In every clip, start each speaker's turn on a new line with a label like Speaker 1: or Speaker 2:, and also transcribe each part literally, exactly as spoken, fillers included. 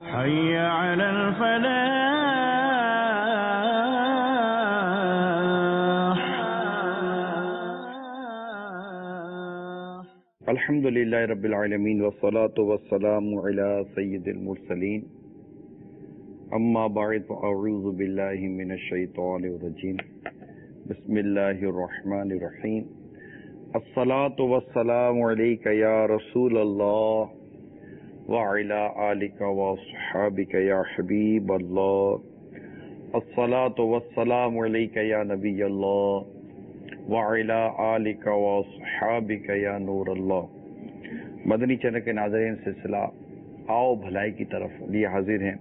Speaker 1: حي على الفلاح.
Speaker 2: الحمد للہ رب العالمین والصلاة والسلام علی سید المرسلین، اما بعد فاعوذ باللہ من الشیطان الرجیم، بسم اللہ الرحمن الرحیم۔ الصلاة والسلام علیک یا رسول اللہ وعلی آلک واصحابک یا حبیب اللہ۔ الصلاة والسلام علیک یا نبی اللہ وعلی آلک واصحابک یا نور اللہ۔ مدنی چینل کے ناظرین، سلسلہ آؤ بھلائی کی طرف لیے حاضر ہیں۔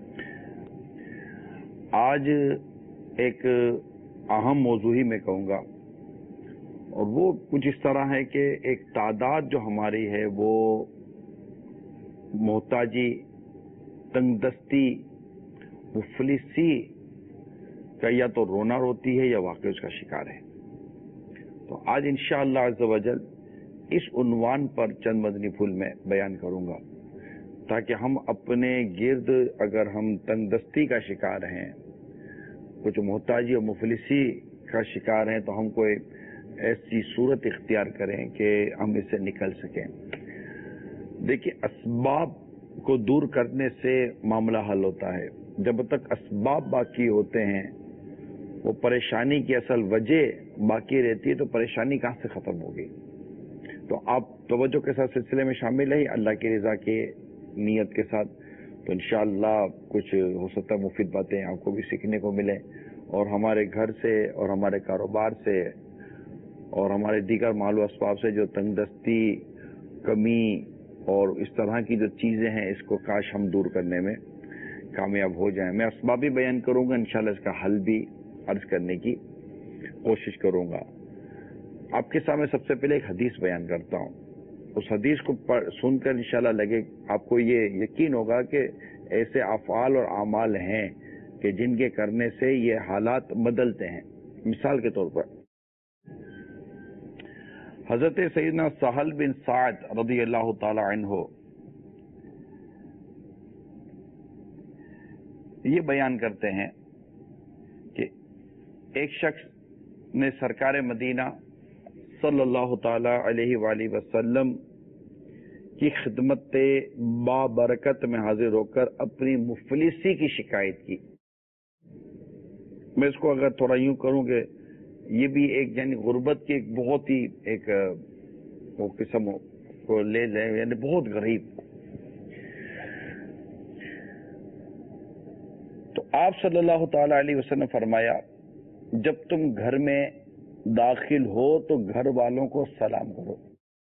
Speaker 2: آج ایک اہم موضوع ہی میں کہوں گا، اور وہ کچھ اس طرح ہے کہ ایک تعداد جو ہماری ہے وہ محتاجی، تنگ دستی، مفلسی کا یا تو رونا روتی ہے یا واقعی اس کا شکار ہے۔ تو آج انشاءاللہ عز و جل اس عنوان پر چند مدنی پھول میں بیان کروں گا، تاکہ ہم اپنے گرد اگر ہم تنگ دستی کا شکار ہیں، کچھ محتاجی اور مفلسی کا شکار ہیں، تو ہم کوئی ایسی صورت اختیار کریں کہ ہم اس سے نکل سکیں۔ دیکھیے، اسباب کو دور کرنے سے معاملہ حل ہوتا ہے۔ جب تک اسباب باقی ہوتے ہیں، وہ پریشانی کی اصل وجہ باقی رہتی ہے، تو پریشانی کہاں سے ختم ہوگی؟ تو آپ توجہ کے ساتھ سلسلے میں شامل ہیں اللہ کی رضا کے نیت کے ساتھ، تو انشاءاللہ کچھ ہو سکتا ہے مفید باتیں آپ کو بھی سیکھنے کو ملیں، اور ہمارے گھر سے اور ہمارے کاروبار سے اور ہمارے دیگر مال و اسباب سے جو تنگ دستی، کمی اور اس طرح کی جو چیزیں ہیں، اس کو کاش ہم دور کرنے میں کامیاب ہو جائیں۔ میں اسباب بھی بیان کروں گا، انشاءاللہ اس کا حل بھی عرض کرنے کی کوشش کروں گا۔ آپ کے سامنے سب سے پہلے ایک حدیث بیان کرتا ہوں۔ اس حدیث کو سن کر انشاءاللہ لگے آپ کو یہ یقین ہوگا کہ ایسے افعال اور اعمال ہیں کہ جن کے کرنے سے یہ حالات بدلتے ہیں۔ مثال کے طور پر حضرت سیدنا سہل بن سعد رضی اللہ تعالی عنہ یہ بیان کرتے ہیں کہ ایک شخص نے سرکار مدینہ صلی اللہ تعالی علیہ وآلہ وسلم کی خدمت بابرکت میں حاضر ہو کر اپنی مفلسی کی شکایت کی۔ میں اس کو اگر تھوڑا یوں کروں کہ یہ بھی ایک یعنی غربت کی ایک بہت ہی ایک وہ قسم کو لے لیں، یعنی بہت غریب۔ تو آپ صلی اللہ تعالی علیہ وسلم فرمایا، جب تم گھر میں داخل ہو تو گھر والوں کو سلام کرو،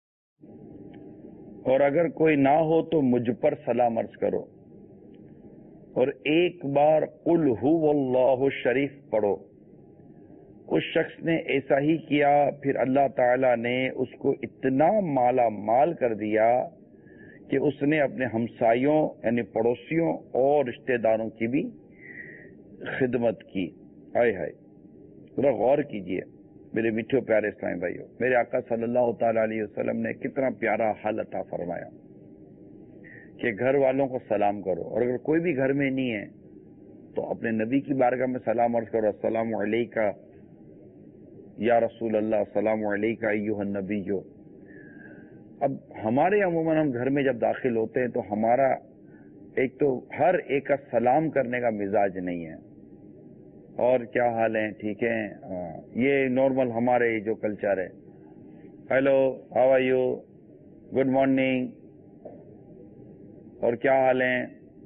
Speaker 2: اور اگر کوئی نہ ہو تو مجھ پر سلام عرض کرو، اور ایک بار قل هو اللہ شریف پڑھو۔ اس شخص نے ایسا ہی کیا، پھر اللہ تعالیٰ نے اس کو اتنا مالا مال کر دیا کہ اس نے اپنے ہمسایوں یعنی پڑوسیوں اور رشتہ داروں کی بھی خدمت کی۔ ہائے ہائے، ذرا غور کیجئے میرے میٹھے پیارے اسلامی بھائیوں، میرے آقا صلی اللہ تعالی علیہ وسلم نے کتنا پیارا حل عطا فرمایا کہ گھر والوں کو سلام کرو، اور اگر کوئی بھی گھر میں نہیں ہے تو اپنے نبی کی بارگاہ میں سلام عرض کرو، السلام علیکہ یا رسول اللہ، السلام علیکہ ایھا النبی۔ اب ہمارے عموماً ہم گھر میں جب داخل ہوتے ہیں تو ہمارا ایک تو ہر ایک کا سلام کرنے کا مزاج نہیں ہے، اور کیا حال ہے، ٹھیک ہے، یہ نارمل ہمارے جو کلچر ہے، hello how are you, good morning, اور کیا حال ہیں،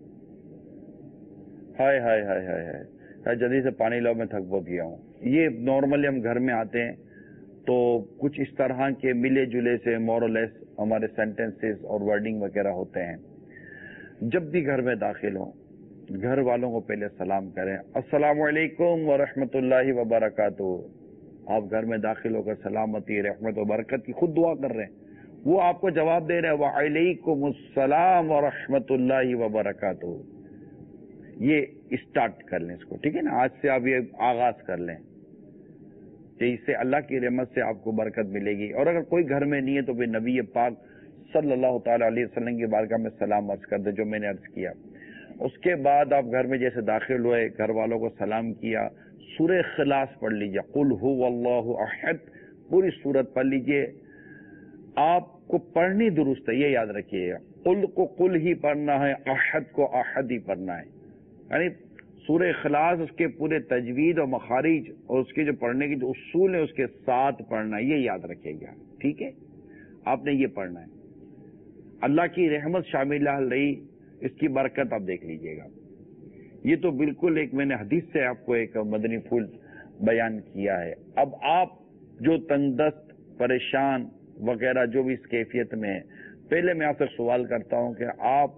Speaker 2: ہائے ہائے ہائے ہائے ہائے جلدی سے پانی لاؤ میں تھک بہت گیا ہوں۔ یہ نارملی ہم گھر میں آتے ہیں تو کچھ اس طرح کے ملے جلے سے مورلیس ہمارے سینٹنسز اور ورڈنگ وغیرہ ہوتے ہیں۔ جب بھی گھر میں داخل ہوں، گھر والوں کو پہلے سلام کریں، السلام علیکم ورحمۃ اللہ وبرکاتہ۔ آپ گھر میں داخل ہو کر سلامتی، رحمت و برکت کی خود دعا کر رہے ہیں، وہ آپ کو جواب دے رہے ہیں وعلیکم السلام ورحمۃ اللہ وبرکاتہ۔ یہ اسٹارٹ کر لیں اس کو، ٹھیک ہے نا، آج سے آپ یہ آغاز کر لیں کہ اس سے اللہ کی رحمت سے آپ کو برکت ملے گی۔ اور اگر کوئی گھر میں نہیں ہے تو پھر نبی پاک صلی اللہ تعالی علیہ وسلم کی بارگاہ میں سلام عرض کر دے، جو میں نے عرض کیا۔ اس کے بعد آپ گھر میں جیسے داخل ہوئے، گھر والوں کو سلام کیا، سورہ اخلاص پڑھ لیجئے، قل هو اللہ احد، پوری سورت پڑھ لیجئے۔ آپ کو پڑھنی درست ہے، یہ یاد رکھیے گا، قل کو قل ہی پڑھنا ہے، احد کو احد ہی پڑھنا ہے، یعنی سورہ اخلاص اس کے پورے تجوید اور مخارج اور اس کے جو پڑھنے کے جو اصول ہیں اس کے ساتھ پڑھنا ہے، یہ یاد رکھیے گا، ٹھیک ہے؟ آپ نے یہ پڑھنا ہے۔ اللہ کی رحمت شامل رہی، اس کی برکت آپ دیکھ لیجئے گا۔ یہ تو بالکل ایک میں نے حدیث سے آپ کو ایک مدنی پھول بیان کیا ہے۔ اب آپ جو تنگ دست، پریشان وغیرہ جو بھی اس کیفیت میں ہے، پہلے میں آپ سے سوال کرتا ہوں کہ آپ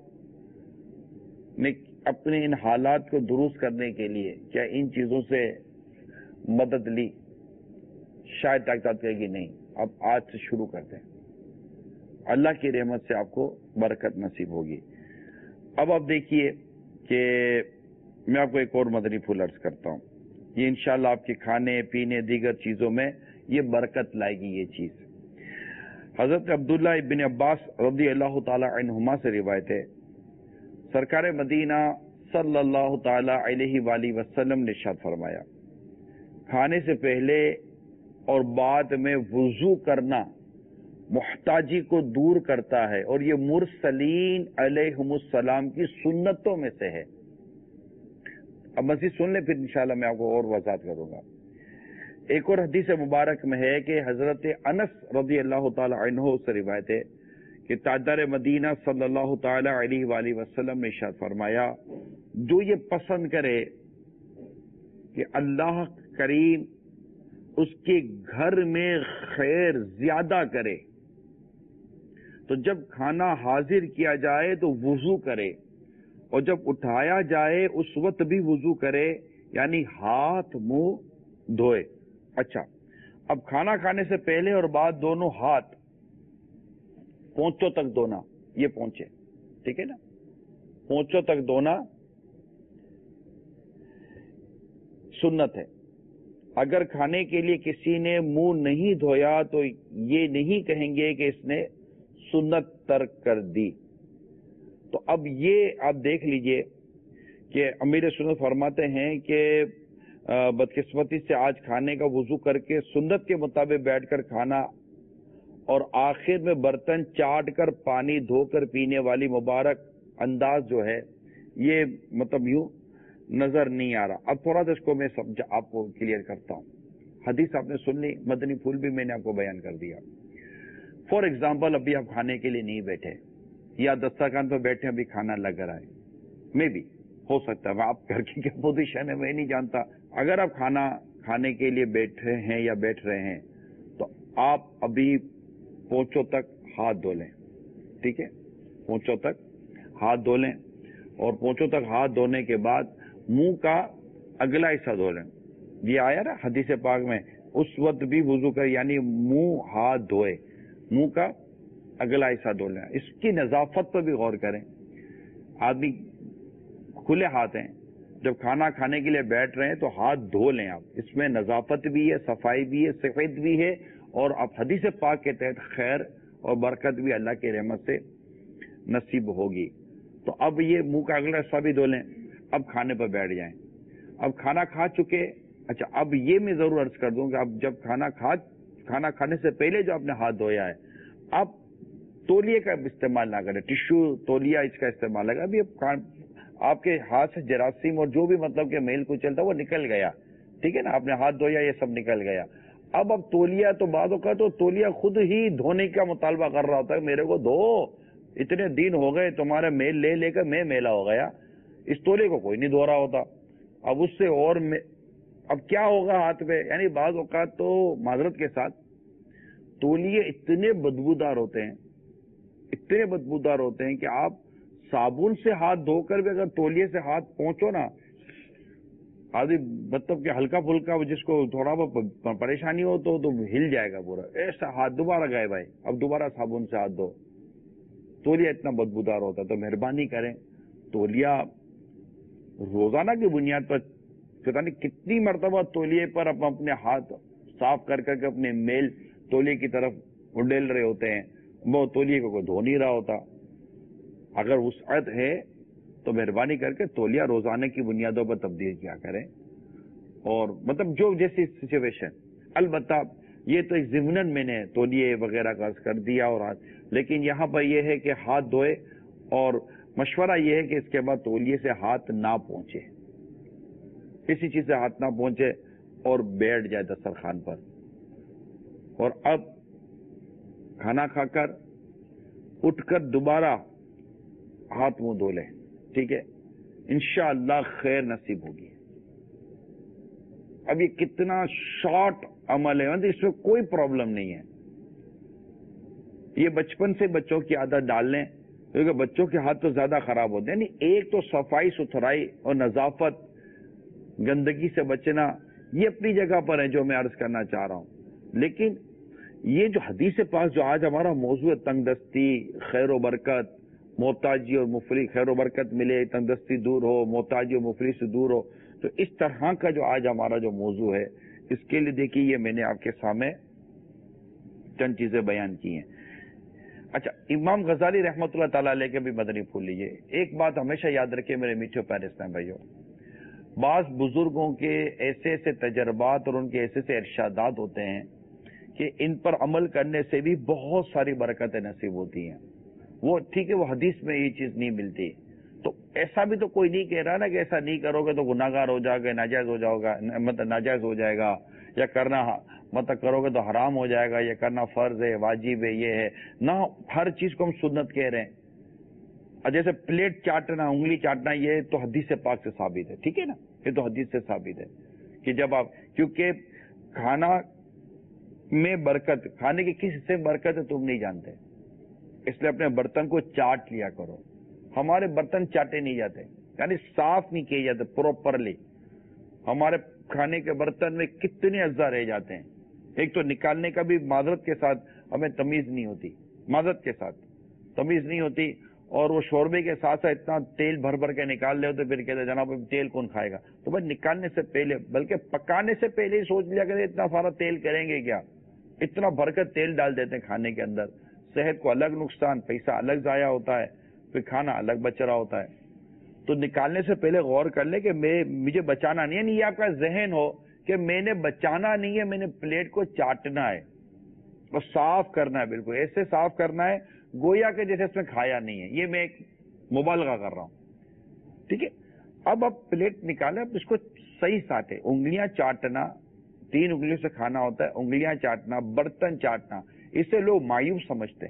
Speaker 2: نے اپنے ان حالات کو درست کرنے کے لیے کیا ان چیزوں سے مدد لی؟ شاید طاقت کہے گی نہیں، اب آج سے شروع کرتے ہیں، اللہ کی رحمت سے آپ کو برکت نصیب ہوگی۔ اب آپ دیکھیے کہ میں آپ کو ایک اور مدنی پھول عرض کرتا ہوں، یہ انشاءاللہ آپ کے کھانے پینے دیگر چیزوں میں یہ برکت لائے گی۔ یہ چیز حضرت عبداللہ ابن عباس رضی اللہ تعالی عنہما سے روایت ہے، سرکار مدینہ صلی اللہ تعالی علیہ وآلہ وسلم نے ارشاد فرمایا، کھانے سے پہلے اور بعد میں وضو کرنا محتاجی کو دور کرتا ہے، اور یہ مرسلین علیہم السلام کی سنتوں میں سے ہے۔ اب مزید سن لیں، پھر انشاءاللہ میں آپ کو اور وضاحت کروں گا۔ ایک اور حدیث مبارک میں ہے کہ حضرت انس رضی اللہ تعالی عنہ سے روایت ہے کہ تاجدار مدینہ صلی اللہ تعالی علیہ وآلہ وسلم نے ارشاد فرمایا، جو یہ پسند کرے کہ اللہ کریم اس کے گھر میں خیر زیادہ کرے، تو جب کھانا حاضر کیا جائے تو وضو کرے، اور جب اٹھایا جائے اس وقت بھی وضو کرے، یعنی ہاتھ منہ دھوئے۔ اچھا، اب کھانا کھانے سے پہلے اور بعد دونوں ہاتھ پونچوں تک دھونا، یہ پونچے، ٹھیک ہے نا، پونچوں تک دھونا سنت ہے۔ اگر کھانے کے لیے کسی نے منہ نہیں دھویا تو یہ نہیں کہیں گے کہ اس نے سنت ترک کر دی۔ تو اب یہ آپ دیکھ لیجئے کہ امیر سنت فرماتے ہیں کہ بدقسمتی سے آج کھانے کا وضو کر کے سنت کے مطابق بیٹھ کر کھانا اور آخر میں برتن چاٹ کر پانی دھو کر پینے والی مبارک انداز جو ہے، یہ مطلب یوں نظر نہیں آ رہا۔ اب تھوڑا سا اس کو میں سمجھا آپ کو کلیئر کرتا ہوں۔ حدیث آپ نے سن لی، مدنی پھول بھی میں نے آپ کو بیان کر دیا۔ فار ایگزامپل ابھی آپ کھانے کے لیے نہیں بیٹھے، یا دسترخوان پہ بیٹھے ابھی کھانا لگ رہا ہے، میں بھی ہو سکتا ہے آپ گھر کی کیا پوزیشن ہے میں نہیں جانتا، اگر آپ کھانا کھانے کے لیے بیٹھے ہیں یا بیٹھ رہے ہیں تو آپ ابھی پونچوں تک ہاتھ دھو لیں، ٹھیک ہے، پونچوں تک ہاتھ دھو لیں، اور پونچوں تک ہاتھ دھونے کے بعد منہ کا اگلا حصہ دھو لیں۔ یہ آیا نا حدیث پاک میں، اس وقت بھی وضو کر، یعنی منہ ہاتھ دھوئے، منہ کا اگلا حصہ دھو لیں۔ اس کی نظافت پر بھی غور کریں۔ آدمی کھلے ہاتھ ہیں، جب کھانا کھانے کے لیے بیٹھ رہے ہیں تو ہاتھ دھو لیں آپ، اس میں نظافت بھی ہے، صفائی بھی ہے، صفت بھی ہے، اور آپ حدیث پاک کے تحت خیر اور برکت بھی اللہ کی رحمت سے نصیب ہوگی۔ تو اب یہ منہ کا اگلا حصہ بھی دھو لیں، اب کھانے پر بیٹھ جائیں۔ اب کھانا کھا چکے، اچھا اب یہ میں ضرور عرض کر دوں کہ اب جب کھانا کھا کھانا کھانے سے پہلے جو آپ نے ہاتھ دھویا ہے، اب تولیے کا استعمال نہ کریں، ٹشو تولیہ اس کا استعمال ہے۔ ابھی اب آپ کے ہاتھ سے جراثیم اور جو بھی مطلب کہ میل کو چلتا وہ نکل گیا، ٹھیک ہے نا، آپ نے ہاتھ دھویا یہ سب نکل گیا۔ اب اب تولیہ تو بعدوں کا تو تولیہ خود ہی دھونے کا مطالبہ کر رہا ہوتا ہے، میرے کو دھو، اتنے دن ہو گئے تمہارے میل لے لے کر میں میلا ہو گیا۔ اس تولیے کو کوئی نہیں دھو رہا ہوتا، اب اس سے اور اب کیا ہوگا ہاتھ پہ، یعنی بعض اوقات تو معذرت کے ساتھ تولیے اتنے بدبودار ہوتے ہیں، اتنے بدبودار ہوتے ہیں کہ آپ صابن سے ہاتھ دھو کر بھی اگر تولیے سے ہاتھ پہنچو نا، آدمی مطلب کہ ہلکا پھلکا جس کو تھوڑا بہت پریشانی ہو تو تو ہل جائے گا پورا، ایسا ہاتھ دوبارہ گئے بھائی، اب دوبارہ صابن سے ہاتھ دھو۔ تولیہ اتنا بدبودار ہوتا ہے، تو مہربانی کریں تولیہ روزانہ کی بنیاد پر پتہ نہیں کتنی مرتبہ تولیے پر ہم اپنے ہاتھ صاف کر کر کے اپنے میل تولیے کی طرف اڈیل رہے ہوتے ہیں، وہ تولیے کو کوئی دھو نہیں رہا ہوتا۔ اگر وسعت ہے تو مہربانی کر کے تولیہ روزانہ کی بنیادوں پر تبدیل کیا کریں، اور مطلب جو جیسی سچویشن، البتہ یہ تو ضمناً میں نے تولیے وغیرہ کا عرض کر دیا، اور لیکن یہاں پر یہ ہے کہ ہاتھ دھوئے، اور مشورہ یہ ہے کہ اس کے بعد تولیے سے ہاتھ نہ پہنچے، کسی چیز سے ہاتھ نہ پہنچے، اور بیٹھ جائے دسترخوان پر، اور اب کھانا کھا کر اٹھ کر دوبارہ ہاتھ منہ دھو لیں، ٹھیک ہے؟ انشاءاللہ خیر نصیب ہوگی۔ اب یہ کتنا شارٹ عمل ہے، مطلب اس میں کوئی پرابلم نہیں ہے، یہ بچپن سے بچوں کی عادت ڈال لیں، کیونکہ بچوں کے ہاتھ تو زیادہ خراب ہوتے ہیں۔ یعنی ایک تو صفائی ستھرائی اور نظافت، گندگی سے بچنا، یہ اپنی جگہ پر ہے جو میں عرض کرنا چاہ رہا ہوں، لیکن یہ جو حدیث پاک جو آج ہمارا موضوع ہے، تنگ دستی، خیر و برکت، محتاجی اور مفلس، خیر و برکت ملے، تنگ دستی دور ہو، محتاجی اور مفلس سے دور ہو، تو اس طرح کا جو آج ہمارا جو موضوع ہے، اس کے لیے دیکھیے یہ میں نے آپ کے سامنے چند چیزیں بیان کی ہیں۔ اچھا، امام غزالی رحمۃ اللہ تعالیٰ علیہ کے بھی مدنی پھول لیجیے۔ ایک بات ہمیشہ یاد رکھیں میرے میٹھے پیارے اسلام بھائیوں، بعض بزرگوں کے ایسے ایسے تجربات اور ان کے ایسے ایسے ارشادات ہوتے ہیں کہ ان پر عمل کرنے سے بھی بہت ساری برکتیں نصیب ہوتی ہیں۔ وہ ٹھیک ہے، وہ حدیث میں یہ چیز نہیں ملتی، تو ایسا بھی تو کوئی نہیں کہہ رہا نا کہ ایسا نہیں کرو گے تو گناہ گار ہو جاؤ گے، ناجائز ہو جاؤ گا، مطلب ناجائز ہو جائے گا، یا کرنا مطلب کرو گے تو حرام ہو جائے گا، یا کرنا فرض ہے، واجب ہے، یہ ہے نہ، ہر چیز کو ہم سنت کہہ رہے ہیں۔ اور جیسے پلیٹ چاٹنا، انگلی چاٹنا، یہ تو حدیث پاک سے ثابت ہے، ٹھیک ہے نا، یہ تو حدیث سے ثابت ہے کہ جب آپ، کیونکہ کھانا میں برکت، کھانے کے کس حصے میں برکت ہے تم نہیں جانتے، اس لیے اپنے برتن کو چاٹ لیا کرو۔ ہمارے برتن چاٹے نہیں جاتے، یعنی صاف نہیں کیے جاتے پراپرلی۔ ہمارے کھانے کے برتن میں کتنے اجزاء رہ جاتے ہیں، ایک تو نکالنے کا بھی معذرت کے ساتھ ہمیں تمیز نہیں ہوتی، معذرت کے ساتھ تمیز نہیں ہوتی، اور وہ شوربے کے ساتھ ساتھ اتنا تیل بھر بھر کے نکال لے تو پھر کہتے جناب تیل کون کھائے گا؟ تو بھائی نکالنے سے پہلے، بلکہ پکانے سے پہلے ہی سوچ لیا کرے اتنا سارا تیل کریں گے کیا، اتنا بھر کر تیل ڈال دیتے ہیں کھانے کے اندر، صحت کو الگ نقصان، پیسہ الگ ضائع ہوتا ہے، پھر کھانا الگ بچ رہا ہوتا ہے۔ تو نکالنے سے پہلے غور کر لیں کہ میں مجھے بچانا نہیں ہے، نہیں یہ آپ کا ذہن ہو کہ میں نے بچانا نہیں ہے، میں نے پلیٹ کو چاٹنا ہے اور صاف کرنا ہے، بالکل ایسے صاف کرنا ہے گویا کہ جیسے اس میں کھایا نہیں ہے۔ یہ میں ایک مبالغہ کر رہا ہوں، ٹھیک ہے؟ اب آپ پلیٹ نکالیں، اب اس کو صحیح ساٹے، انگلیاں چاٹنا، تین انگلیوں سے کھانا ہوتا ہے، انگلیاں چاٹنا، برتن چاٹنا، اسے لوگ مایوب سمجھتے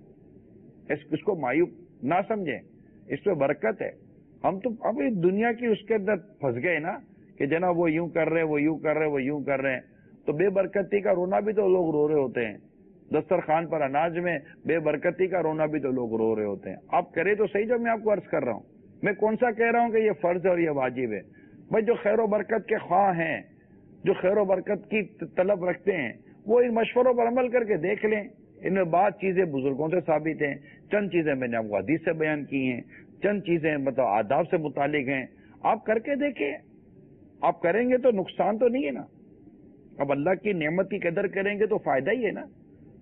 Speaker 2: ہیں، اس کو مایوب نہ سمجھیں، اس میں برکت ہے۔ ہم تو اب دنیا کی اس کے اندر پھنس گئے نا کہ جناب وہ یوں کر رہے، وہ یوں کر رہے، وہ یوں کر رہے ہیں، تو بے برکتی کا رونا بھی تو لوگ رو رہے ہوتے ہیں، دسترخوان پر اناج میں بے برکتی کا رونا بھی تو لوگ رو رہے ہوتے ہیں۔ آپ کرے تو صحیح جو میں آپ کو عرض کر رہا ہوں، میں کون سا کہہ رہا ہوں کہ یہ فرض ہے اور یہ واجب ہے؟ بھائی جو خیر و برکت کے خواہ ہیں، جو خیر و برکت کی طلب رکھتے ہیں، وہ ان مشوروں پر عمل کر کے دیکھ لیں۔ ان میں بعض چیزیں بزرگوں سے ثابت ہیں، چند چیزیں میں نے آپ کو حدیث سے بیان کی ہیں، چند چیزیں مطلب آداب سے متعلق ہیں، آپ کر کے دیکھیں۔ آپ کریں گے تو نقصان تو نہیں ہے نا، اب اللہ کی نعمت کی قدر کریں گے تو فائدہ ہی ہے نا۔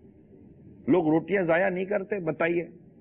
Speaker 2: لوگ روٹیاں ضائع نہیں کرتے، بتائیے،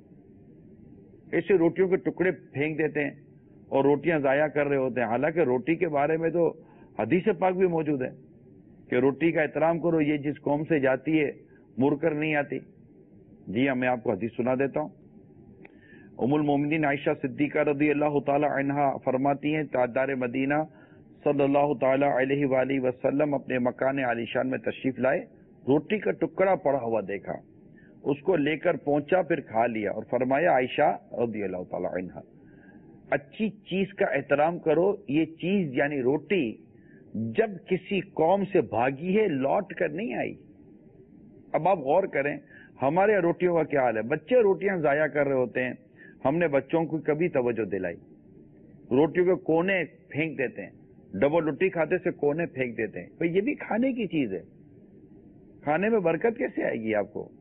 Speaker 2: ایسے روٹیوں کے ٹکڑے پھینک دیتے ہیں اور روٹیاں ضائع کر رہے ہوتے ہیں، حالانکہ روٹی کے بارے میں تو حدیث پاک بھی موجود ہے کہ روٹی کا احترام کرو، یہ جس قوم سے جاتی ہے مڑ کر نہیں آتی۔ جی ہاں، میں آپ کو حدیث سنا دیتا ہوں۔ ام المومنین عائشہ صدیقہ رضی اللہ تعالی عنہا فرماتی ہیں، تاجدار مدینہ صلی اللہ تعالی علیہ وآلہ وسلم اپنے مکان عالیشان میں تشریف لائے، روٹی کا ٹکڑا پڑا ہوا دیکھا، اس کو لے کر پہنچا، پھر کھا لیا اور فرمایا عائشہ رضی اللہ تعالی عنہا، اچھی چیز کا احترام کرو، یہ چیز یعنی روٹی جب کسی قوم سے بھاگی ہے لوٹ کر نہیں آئی۔ اب آپ غور کریں ہمارے روٹیوں کا کیا حال ہے، بچے روٹیاں ضائع کر رہے ہوتے ہیں، ہم نے بچوں کو کبھی توجہ دلائی، روٹیوں کے کونے پھینک دیتے ہیں، ڈبل روٹی کھاتے سے کونے پھینک دیتے ہیں۔ بھئی یہ بھی کھانے کی چیز ہے، کھانے میں برکت کیسے آئے گی آپ کو؟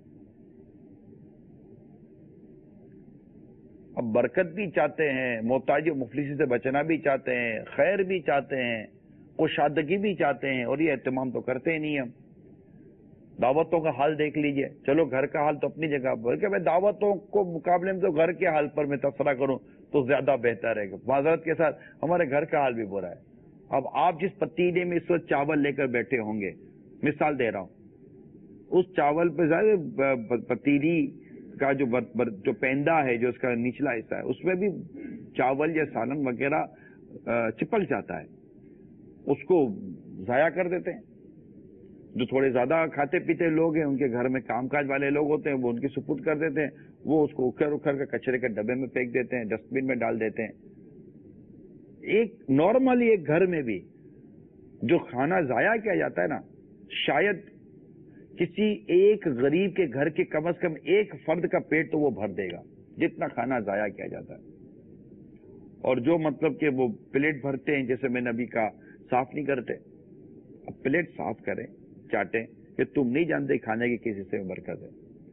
Speaker 2: اب برکت بھی چاہتے ہیں، محتاجی و مفلسی سے بچنا بھی چاہتے ہیں، خیر بھی چاہتے ہیں، کشادگی بھی چاہتے ہیں، اور یہ اہتمام تو کرتے ہی نہیں ہم۔ دعوتوں کا حال دیکھ لیجئے، چلو گھر کا حال تو اپنی جگہ، بلکہ میں دعوتوں کو مقابلے میں تو گھر کے حال پر میں تبصرہ کروں تو زیادہ بہتر ہے. معذرت کے ساتھ ہمارے گھر کا حال بھی برا ہے. اب آپ جس پتیلے میں اس وقت چاول لے کر بیٹھے ہوں گے، مثال دے رہا ہوں، اس چاول پہ ظاہر پتیلی کا جو جو پیندا ہے، جو اس کا نچلا حصہ ہے، اس میں بھی چاول یا سالن وغیرہ چپک جاتا ہے. اس کو ضائع کر دیتے ہیں. جو تھوڑے زیادہ کھاتے پیتے لوگ ہیں، ان کے گھر میں کام کاج والے لوگ ہوتے ہیں، وہ ان کی سپرد کر دیتے ہیں. وہ اس کو اکھڑ اکھڑ کے کچرے کے ڈبے میں پھینک دیتے ہیں، ڈسٹ بن میں ڈال دیتے ہیں. ایک نارملی ایک گھر میں بھی جو کھانا ضائع کیا جاتا ہے نا، شاید کسی ایک غریب کے گھر کے کم از کم ایک فرد کا پیٹ تو وہ بھر دے گا جتنا کھانا ضائع کیا جاتا ہے. اور جو مطلب کہ وہ پلیٹ بھرتے ہیں، جیسے میں نے ابھی کہا، صاف نہیں کرتے. اب پلیٹ صاف کریں، چاٹیں، کہ تم نہیں جانتے کھانے کے کس حصے میں برکت ہے.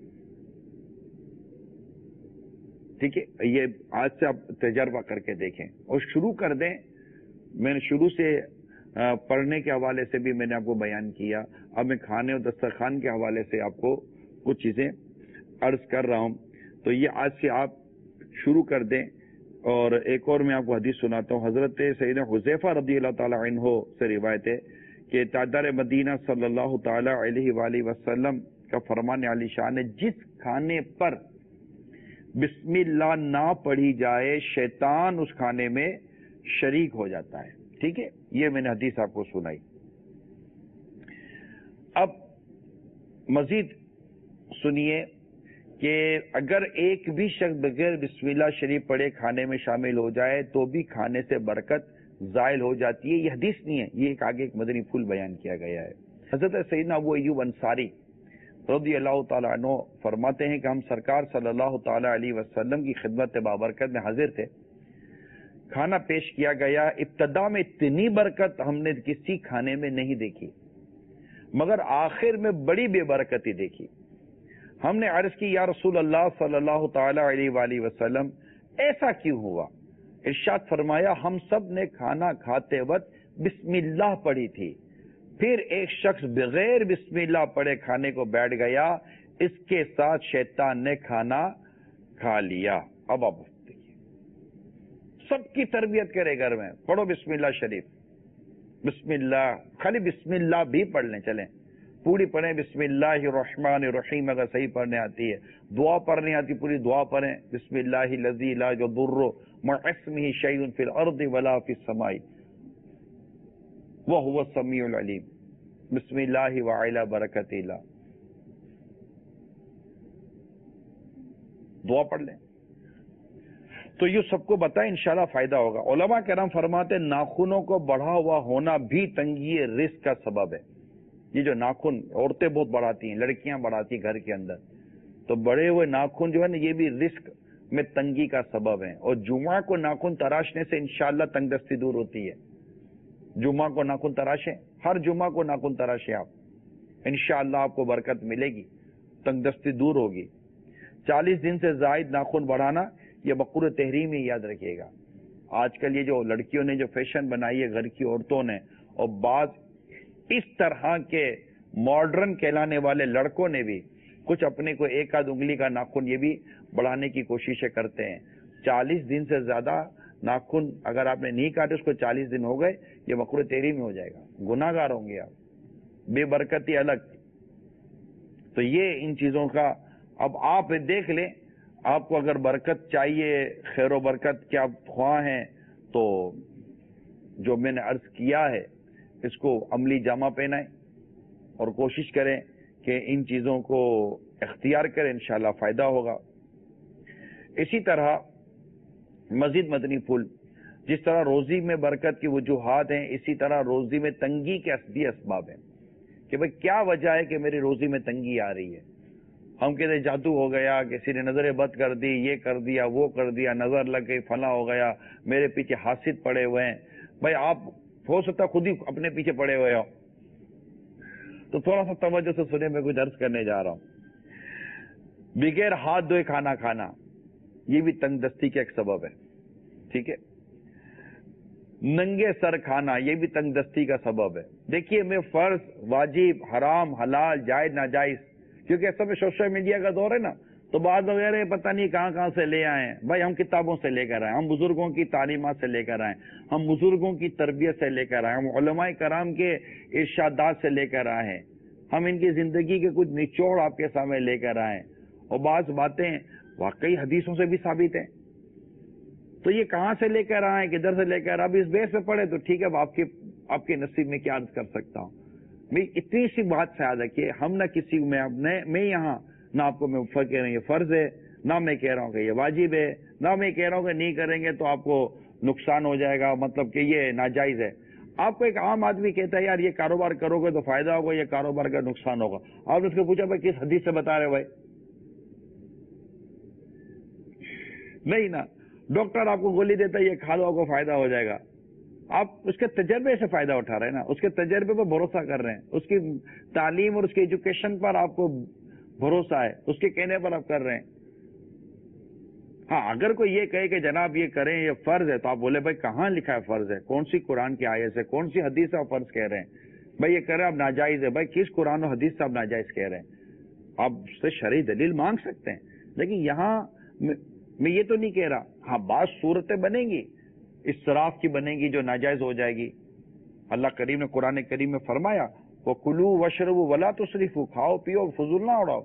Speaker 2: ٹھیک ہے، یہ آج سے آپ تجربہ کر کے دیکھیں اور شروع کر دیں. میں نے شروع سے پڑھنے کے حوالے سے بھی میں نے آپ کو بیان کیا. اب میں کھانے اور دسترخوان کے حوالے سے آپ کو کچھ چیزیں عرض کر رہا ہوں. تو یہ آج سے آپ شروع کر دیں. اور ایک اور میں آپ کو حدیث سناتا ہوں. حضرت سیدنا حذیفہ رضی اللہ تعالی عنہ سے روایت ہے کہ تاجدار مدینہ صلی اللہ تعالی علیہ وآلہ وسلم کا فرمان علی شان ہے، جس کھانے پر بسم اللہ نہ پڑھی جائے شیطان اس کھانے میں شریک ہو جاتا ہے. ٹھیک ہے، یہ میں نے حدیث آپ کو سنائی. اب مزید سنیے کہ اگر ایک بھی شخص بغیر بسم اللہ شریف پڑھے کھانے میں شامل ہو جائے تو بھی کھانے سے برکت زائل ہو جاتی ہے. یہ حدیث نہیں ہے، یہ ایک آگے ایک مدنی پھول بیان کیا گیا ہے. حضرت سیدنا ابو ایوب انصاری رضی اللہ تعالیٰ عنہ فرماتے ہیں کہ ہم سرکار صلی اللہ تعالیٰ علیہ وسلم کی خدمت بابرکت میں حاضر تھے. کھانا پیش کیا گیا. ابتدا میں اتنی برکت ہم نے کسی کھانے میں نہیں دیکھی، مگر آخر میں بڑی بے برکتی دیکھی. ہم نے عرض کی، یا رسول اللہ صلی اللہ تعالیٰ علیہ وآلہ وسلم، ایسا کیوں ہوا؟ ارشاد فرمایا، ہم سب نے کھانا کھاتے وقت بسم اللہ پڑھی تھی، پھر ایک شخص بغیر بسم اللہ پڑھے کھانے کو بیٹھ گیا، اس کے ساتھ شیطان نے کھانا کھا لیا. اب آپ دیکھیے، سب کی تربیت کرے گھر میں، پڑھو بسم اللہ شریف، بسم اللہ، خالی بسم اللہ بھی پڑھ لیں، چلیں پوری پڑھیں بسم اللہ الرحمن الرحیم. اگر صحیح پڑھنے آتی ہے، دعا پڑھنے آتی پوری دعا پڑھیں، بسم اللہ الذی لا یضر مع اسمہ شیء فی الارض ولا فی السماء وهو السمیع العلیم. بسم اللہ وعلی برکت اللہ، دعا پڑھ لیں. تو یہ سب کو بتائیں، انشاءاللہ فائدہ ہوگا. علماء کرام فرماتے ہیں ناخنوں کو بڑھا ہوا ہونا بھی تنگی رزق کا سبب ہے. یہ جو ناخن عورتیں بہت بڑھاتی ہیں، لڑکیاں بڑھاتی ہیں گھر کے اندر، تو بڑے ہوئے ناخن جو ہے نا، یہ بھی رزق میں تنگی کا سبب ہے. اور جمعہ کو ناخن تراشنے سے انشاءاللہ تنگ دستی دور ہوتی ہے. جمعہ کو ناخن تراشیں، ہر جمعہ کو ناخن تراشیں آپ، انشاءاللہ آپ کو برکت ملے گی، تنگ دستی دور ہوگی. چالیس دن سے زائد ناخن بڑھانا یہ بقور تحریم ہی یاد رکھیے گا. آج کل یہ جو لڑکیوں نے جو فیشن بنائی ہے گھر کی عورتوں نے، اور بعض اس طرح کے ماڈرن کہلانے والے لڑکوں نے بھی کچھ اپنے کو ایک آدھ انگلی کا ناخن یہ بھی بڑھانے کی کوششیں کرتے ہیں. چالیس دن سے زیادہ ناخن اگر آپ نے نہیں کاٹے، اس کو چالیس دن ہو گئے، یہ مقروء تحریم میں ہو جائے گا، گناہ گار ہوں گے آپ، بے برکتی الگ. تو یہ ان چیزوں کا اب آپ دیکھ لیں. آپ کو اگر برکت چاہیے، خیر و برکت کے آپ خواہ ہیں، تو جو میں نے عرض کیا ہے اس کو عملی جامہ پہنائیں اور کوشش کریں کہ ان چیزوں کو اختیار کریں، انشاءاللہ فائدہ ہوگا. اسی طرح مزید مدنی پھول، جس طرح روزی میں برکت کی وجوہات ہیں، اسی طرح روزی میں تنگی کے بھی اسباب ہیں. کہ بھئی کیا وجہ ہے کہ میری روزی میں تنگی آ رہی ہے؟ ہم کہتے ہیں جادو ہو گیا، کسی نے نظر بد کر دی، یہ کر دیا، وہ کر دیا، نظر لگ گئی، فلاں ہو گیا، میرے پیچھے حاسد پڑے ہوئے ہیں. بھائی آپ ہو سکتا خود ہی اپنے پیچھے پڑے ہوئے ہو، تو تھوڑا سا توجہ سے سنے، میں کچھ عرض کرنے جا رہا ہوں. بغیر ہاتھ دھوئے کھانا کھانا یہ بھی تنگ دستی کا ایک سبب ہے. ٹھیک ہے، ننگے سر کھانا یہ بھی تنگ دستی کا سبب ہے. دیکھیے، میں فرض، واجب، حرام، حلال، جائز، ناجائز، کیونکہ اس میں سوشل میڈیا کا دور ہے نا، تو بعض وغیرہ پتہ نہیں کہاں کہاں سے لے آئے ہیں. بھائی ہم کتابوں سے لے کر آئے, ہم بزرگوں کی تعلیمات سے لے کر آئے, ہم بزرگوں کی تربیت سے لے کر آئے, ہم علماء کرام کے ارشادات سے لے کر آئے ہیں, ہم ان کی زندگی کے کچھ نچوڑ آپ کے سامنے لے کر آئے ہیں, اور بعض باتیں واقعی حدیثوں سے بھی ثابت ہیں. تو یہ کہاں سے لے کر آئے, کدھر سے لے کر, اب اس بیس پہ پڑھے تو ٹھیک ہے, اب آپ کے آپ کے نصیب میں کیا عرض کر سکتا ہوں. میں اتنی سی بات سے یاد ہے کہ ہم نہ کسی میں میں یہاں نہ آپ کو میں کہہ رہا ہوں یہ فرض ہے, نہ میں کہہ رہا ہوں کہ یہ واجب ہے, نہ میں کہہ رہا ہوں کہ نہیں کریں گے تو آپ کو نقصان ہو جائے گا, مطلب کہ یہ ناجائز ہے. آپ کو ایک عام آدمی کہتا ہے یار یہ کاروبار کرو گے تو فائدہ ہوگا, یہ کاروبار کا نقصان ہوگا. آپ نے اس کو پوچھا بھائی کس حدیث سے بتا رہے بھائی؟ نہیں نا. ڈاکٹر آپ کو گولی دیتا ہے یہ کھا لو آپ کو فائدہ ہو جائے گا, آپ اس کے تجربے سے فائدہ اٹھا رہے ہیں نا, اس کے تجربے پر بھروسہ کر رہے ہیں, اس کی تعلیم اور اس کی ایجوکیشن پر آپ کو بھروسہ ہے, اس کے کہنے پر آپ کر رہے ہیں. ہاں اگر کوئی یہ کہے کہ جناب یہ کریں یہ فرض ہے تو آپ بولے بھائی کہاں لکھا ہے فرض ہے, کون سی قرآن کی آیت ہے, کون سی حدیث ہے آپ فرض کہہ رہے ہیں. بھائی یہ کریں آپ ناجائز ہے, بھائی کس قرآن و حدیث سے آپ ناجائز کہہ رہے ہیں. آپ اس سے شرعی دلیل مانگ سکتے ہیں, لیکن یہاں میں یہ تو نہیں کہہ رہا. ہاں بعض صورتیں بنیں گی اسراف کی بنے گی جو ناجائز ہو جائے گی. اللہ کریم نے قرآن کریم میں فرمایا وَكُلُوا وَاشْرَبُوا وَلَا تُسْرِفُوا, کھاؤ پیو فضول نہ اڑاؤ.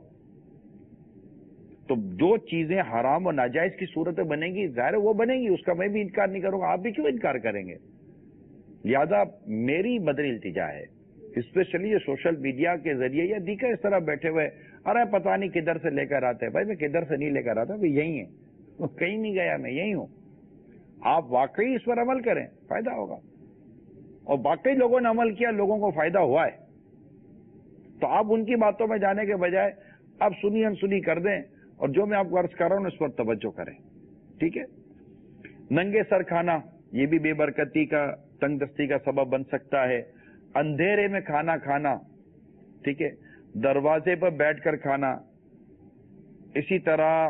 Speaker 2: تو جو چیزیں حرام و ناجائز کی صورتیں بنے گی ظاہر وہ بنے گی, اس کا میں بھی انکار نہیں کروں گا, آپ بھی کیوں انکار کریں گے. لہذا میری مدنی التجا ہے اسپیشلی یہ سوشل میڈیا کے ذریعے یا دیکھا اس طرح بیٹھے ہوئے ارے پتہ نہیں کدھر سے لے کر آتے ہیں. بھائی میں کدھر سے نہیں لے کر آتا, بھائی یہی ہے, کہیں نہیں گیا, میں یہی ہوں. آپ واقعی اس پر عمل کریں فائدہ ہوگا, اور واقعی لوگوں نے عمل کیا لوگوں کو فائدہ ہوا ہے. تو آپ ان کی باتوں میں جانے کے بجائے آپ سنی انسنی کر دیں, اور جو میں آپ کو عرض کر رہا ہوں اس پر توجہ کریں. ٹھیک ہے. ننگے سر کھانا یہ بھی بے برکتی کا تنگ دستی کا سبب بن سکتا ہے. اندھیرے میں کھانا کھانا, ٹھیک ہے, دروازے پر بیٹھ کر کھانا, اسی طرح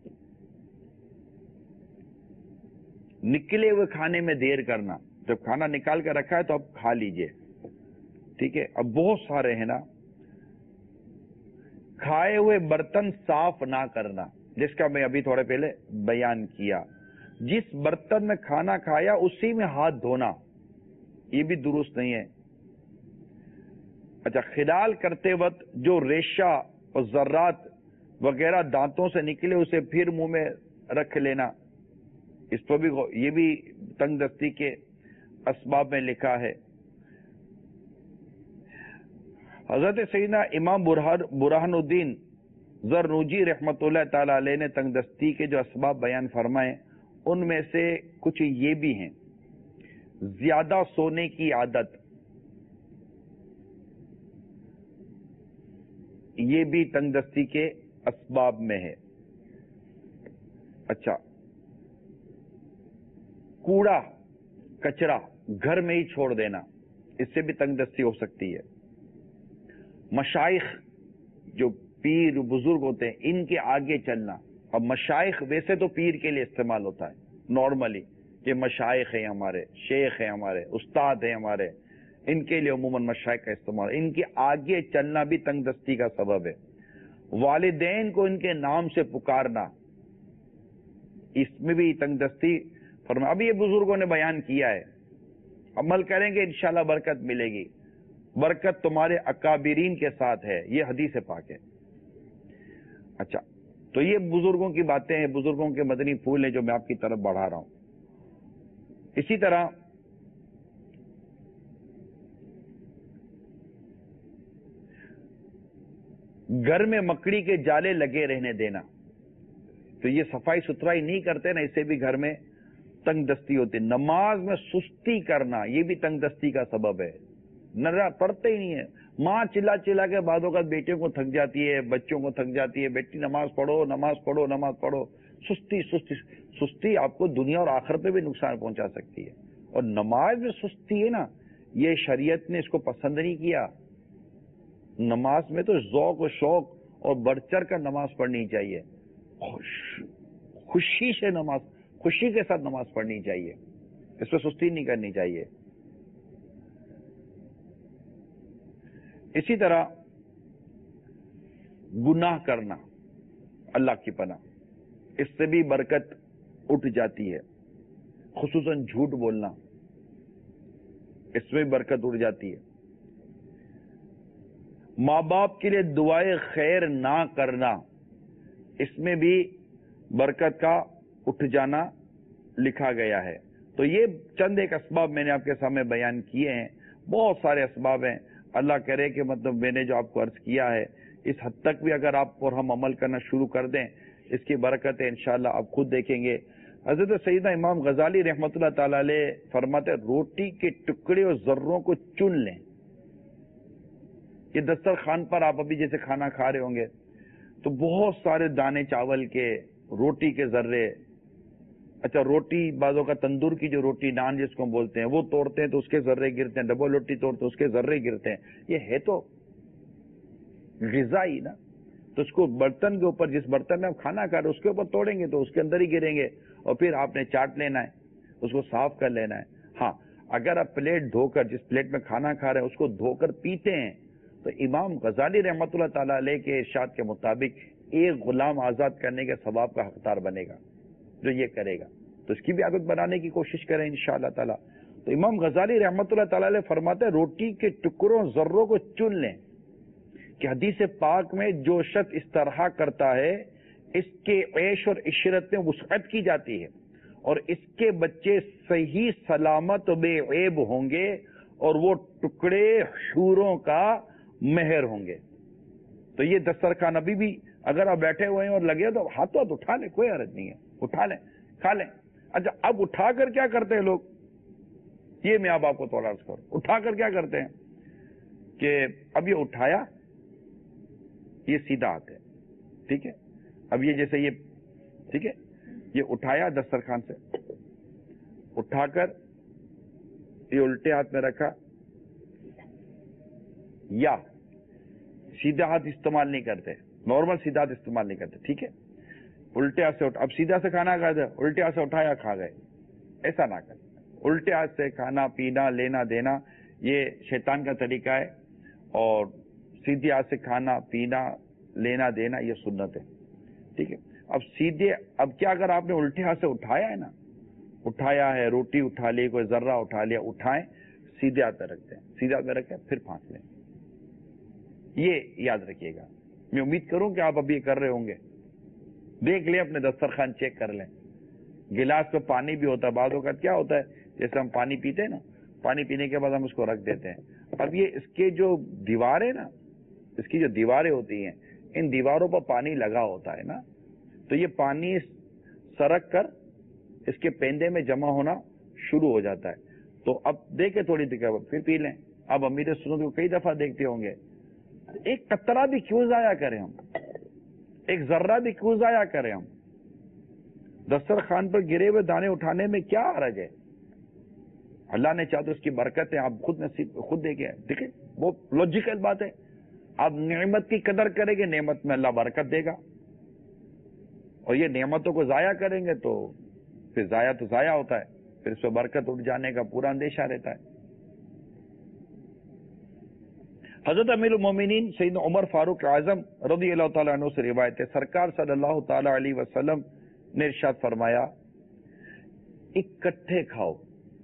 Speaker 2: نکلے ہوئے کھانے میں دیر کرنا. جب کھانا نکال کے رکھا ہے تو اب کھا لیجئے, ٹھیک ہے. اب بہت سارے ہیں نا. کھائے ہوئے برتن صاف نہ کرنا, جس کا میں ابھی تھوڑے پہلے بیان کیا. جس برتن میں کھانا کھایا اسی میں ہاتھ دھونا, یہ بھی درست نہیں ہے. اچھا, خلال کرتے وقت جو ریشہ اور ذرات وغیرہ دانتوں سے نکلے اسے پھر منہ میں رکھ لینا, اس پر بھی یہ بھی تنگ دستی کے اسباب میں لکھا ہے. حضرت سیدنا امام برہان الدین زرنوجی رحمت اللہ تعالی علیہ نے تنگ دستی کے جو اسباب بیان فرمائے ان میں سے کچھ یہ بھی ہیں. زیادہ سونے کی عادت, یہ بھی تنگ دستی کے اسباب میں ہے. اچھا, کوڑا کچرا گھر میں ہی چھوڑ دینا, اس سے بھی تنگ دستی ہو سکتی ہے. مشائخ جو پیر بزرگ ہوتے ہیں ان کے آگے چلنا. اب مشائخ ویسے تو پیر کے لیے استعمال ہوتا ہے نارملی, یہ مشائخ ہیں ہمارے, شیخ ہیں ہمارے, استاد ہیں ہمارے, ان کے لیے عموماً مشائخ کا استعمال. ان کے آگے چلنا بھی تنگ دستی کا سبب ہے. والدین کو ان کے نام سے پکارنا, اس میں بھی تنگ دستی فرما. ابھی یہ بزرگوں نے بیان کیا ہے, عمل کریں گے انشاءاللہ برکت ملے گی. برکت تمہارے اکابرین کے ساتھ ہے, یہ حدیث پاک ہے. اچھا, تو یہ بزرگوں کی باتیں ہیں, بزرگوں کے مدنی پھول ہیں جو میں آپ کی طرف بڑھا رہا ہوں. اسی طرح گھر میں مکڑی کے جالے لگے رہنے دینا, تو یہ صفائی ستھرائی نہیں کرتے نا, اس سے بھی گھر میں تنگ دستی ہوتی. نماز میں سستی کرنا یہ بھی تنگ دستی کا سبب ہے. نہ پڑھتے ہی نہیں ہے. ماں چلا چلا کے بعد اوقات بیٹیوں کو تھک جاتی ہے, بچوں کو تھک جاتی ہے, بیٹی نماز پڑھو نماز پڑھو نماز پڑھو. سستی سستی سستی آپ کو دنیا اور آخرت پہ بھی نقصان پہنچا سکتی ہے. اور نماز میں سستی ہے نا, یہ شریعت نے اس کو پسند نہیں کیا. نماز میں تو ذوق و شوق اور بڑھ چڑھ کر نماز پڑھنی چاہیے, خوش خوشی سے نماز, خوشی کے ساتھ نماز پڑھنی چاہیے, اس پہ سستی نہیں کرنی چاہیے. اسی طرح گناہ کرنا, اللہ کی پناہ، اس سے بھی برکت اٹھ جاتی ہے، خصوصاً جھوٹ بولنا، اس میں برکت اٹھ جاتی ہے۔ ماں باپ کے لیے دعائے خیر نہ کرنا، اس میں بھی برکت کا اٹھ جانا لکھا گیا ہے۔ تو یہ چند ایک اسباب میں نے آپ کے سامنے بیان کیے ہیں، بہت سارے اسباب ہیں۔ اللہ کرے کہ مطلب میں نے جو آپ کو عرض کیا ہے اس حد تک بھی اگر آپ اور ہم عمل کرنا شروع کر دیں، اس کی برکتیں انشاءاللہ آپ خود دیکھیں گے۔ حضرت سیدنا امام غزالی رحمۃ اللہ تعالی علیہ فرماتے روٹی کے ٹکڑے اور ذروں کو چن لیں۔ یہ دسترخوان پر آپ ابھی جیسے کھانا کھا رہے ہوں گے تو بہت سارے دانے چاول کے، روٹی کے ذرے، اچھا روٹی بعضوں کا تندور کی جو روٹی نان جس کو ہم بولتے ہیں وہ توڑتے ہیں تو اس کے ذرے گرتے ہیں، ڈبل روٹی توڑتے ہیں اس کے ذرے گرتے ہیں۔ یہ ہے تو غذائی نا، تو اس کو برتن کے اوپر، جس برتن میں آپ کھانا کھا رہے ہیں اس کے اوپر توڑیں گے تو اس کے اندر ہی گریں گے، اور پھر آپ نے چاٹ لینا ہے، اس کو صاف کر لینا ہے۔ ہاں اگر آپ پلیٹ دھو کر، جس پلیٹ میں کھانا کھا رہے ہیں اس کو دھو کر پیتے ہیں تو امام غزالی رحمۃ اللہ تعالی علیہ کے ارشاد کے مطابق ایک غلام آزاد کرنے کے ثواب کا حقدار بنے گا جو یہ کرے گا۔ تو اس کی بھی عادت بنانے کی کوشش کریں انشاءاللہ تعالی۔ تو امام غزالی رحمۃ اللہ تعالی علیہ فرماتے ہیں روٹی کے ٹکڑوں ذروں کو چن لیں، کہ حدیث پاک میں جو شخص اس طرح کرتا ہے اس کے عیش اور عشرت میں وسعت کی جاتی ہے، اور اس کے بچے صحیح سلامت بے عیب ہوں گے، اور وہ ٹکڑے حوروں کا مہر ہوں گے۔ تو یہ دسترخوان ابھی بھی اگر آپ بیٹھے ہوئے ہیں اور لگے تو ہاتھوں ہاتھ اٹھا لیں، کوئی حرج نہیں ہے، اٹھا لیں کھا لیں۔ اچھا اب اٹھا کر کیا کرتے ہیں لوگ، یہ میں اب آپ کو تھوڑا عرض کروں۔ اٹھا کر کیا کرتے ہیں کہ اب یہ اٹھایا، یہ سیدھا ہاتھ ہے، ٹھیک ہے، اب یہ جیسے یہ ٹھیک ہے، یہ اٹھایا دسترخوان سے، اٹھا کر یہ الٹے ہاتھ میں رکھا، یا سیدھا ہاتھ استعمال نہیں کرتے، نارمل سیدھا ہاتھ استعمال نہیں کرتے، ٹھیک ہے، الٹے ہاتھ سے اٹھا، اب سیدھا سے کھانا کھا دے، الٹے ہاتھ سے اٹھایا کھا گئے، ایسا نہ کریں۔ الٹے ہاتھ سے کھانا پینا لینا دینا یہ شیطان کا طریقہ ہے، اور سیدھے ہاتھ سے کھانا پینا لینا دینا یہ سنت ہے، ٹھیک ہے۔ اب سیدھے، اب کیا اگر آپ نے الٹے ہاتھ سے اٹھایا ہے نا، اٹھایا ہے، روٹی اٹھا لی، کوئی ذرہ اٹھا لیا، اٹھائیں سیدھے ہاتھ میں رکھتے ہیں، سیدھے ہاتھ میں رکھیں پھر پھانس لیں، یہ یاد رکھیے گا۔ میں امید کروں کہ آپ ابھی کر رہے ہوں گے، دیکھ لیں اپنے دسترخوان چیک کر لیں۔ گلاس میں پانی بھی ہوتا ہے، بعض اوقات کیا ہوتا ہے جیسے ہم پانی پیتے ہیں نا، پانی پینے کے بعد ہم اس کو رکھ دیتے ہیں، اب یہ اس کے جو دیواریں نا، اس کی جو دیواریں ہوتی ہیں، ان دیواروں پر پانی لگا ہوتا ہے نا، تو یہ پانی سرک کر اس کے پیندے میں جمع ہونا شروع ہو جاتا ہے۔ تو اب دیکھیں تھوڑی دیر بعد پھر پی لیں۔ اب امیر سنت کو کئی دفعہ دیکھتے ہوں گے، ایک قطرہ بھی کیوں ضائع کریں ہم، ایک ذرہ بھی کیوں ضائع کریں ہم، دسترخوان پر گرے ہوئے دانے اٹھانے میں کیا حرج ہے؟ اللہ نے چاہا تو اس کی برکت ہے، آپ خود نصیب خود دیکھیں، دیکھیں وہ لوجیکل بات ہے۔ آپ نعمت کی قدر کریں گے، نعمت میں اللہ برکت دے گا، اور یہ نعمتوں کو ضائع کریں گے تو پھر ضائع تو ضائع ہوتا ہے، پھر اس پہ برکت اٹھ جانے کا پورا اندیشہ رہتا ہے۔ حضرت امیر المومنین سیدنا عمر فاروق اعظم رضی اللہ تعالیٰ عنہ سے روایت ہے، سرکار صلی اللہ تعالیٰ علیہ وسلم نے ارشاد فرمایا، اکٹھے کھاؤ،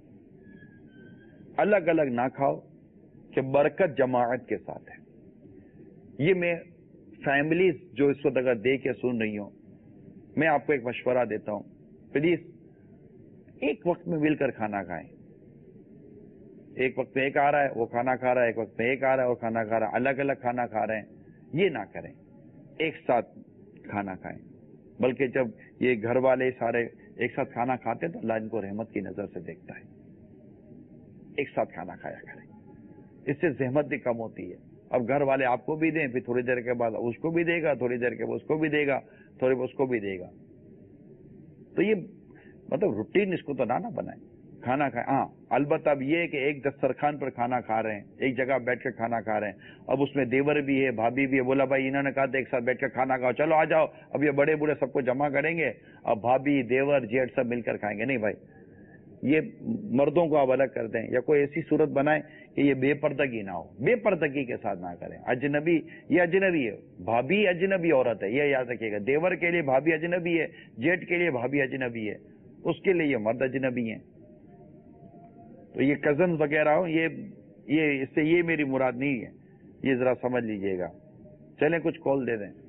Speaker 2: الگ الگ نہ کھاؤ، کہ برکت جماعت کے ساتھ ہے۔ یہ میں فیملیز جو اس وقت اگر دیکھ کے سن رہی ہوں، میں آپ کو ایک مشورہ دیتا ہوں، پلیز ایک وقت میں مل کر کھانا کھائیں۔ ایک وقت میں ایک آ رہا ہے وہ کھانا کھا رہا ہے، ایک وقت میں ایک آ رہا ہے وہ کھانا کھا رہا ہے، الگ الگ کھانا کھا رہے ہیں، یہ نہ کریں، ایک ساتھ کھانا کھائیں۔ بلکہ جب یہ گھر والے سارے ایک ساتھ کھانا کھاتے ہیں تو اللہ ان کو رحمت کی نظر سے دیکھتا ہے۔ ایک ساتھ کھانا کھایا کریں، اس سے زحمت بھی کم ہوتی ہے۔ اب گھر والے آپ کو بھی دیں، پھر تھوڑی دیر کے بعد اس کو بھی دے گا، تھوڑی دیر کے بعد اس کو بھی دے گا، تھوڑی اس کو بھی دے گا، تو یہ مطلب روٹین اس کو تو نہ نہ بنائیں، کھانا کھائیں۔ ہاں البتہ اب یہ کہ ایک دسترخوان پر کھانا کھا رہے ہیں، ایک جگہ بیٹھ کر کھانا کھا رہے ہیں، اب اس میں دیور بھی ہے، بھابھی بھی ہے، بولا بھائی انہوں نے کہا تھا ایک ساتھ بیٹھ کر کھانا کھاؤ، چلو آ جاؤ، اب یہ بڑے بوڑھے سب کو جمع کریں گے، اب بھابھی دیور جیٹ سب مل کر کھائیں گے، نہیں بھائی، یہ مردوں کو آپ الگ کر دیں، یا کوئی ایسی صورت بنائیں کہ یہ بے پردگی نہ ہو، بے پردگی کے ساتھ نہ کریں. اجنبی یہ اجنبی ہے، بھابھی اجنبی عورت ہے، یہ یاد رکھیے گا. دیور کے لیے بھابھی اجنبی ہے، جیٹ کے لیے بھابھی اجنبی ہے، اس کے لیے یہ مرد اجنبی ہیں. تو یہ کزنز وغیرہ ہو، یہ یہ اس سے یہ میری مراد نہیں ہے، یہ ذرا سمجھ لیجئے گا. چلیں کچھ کال دے دیں.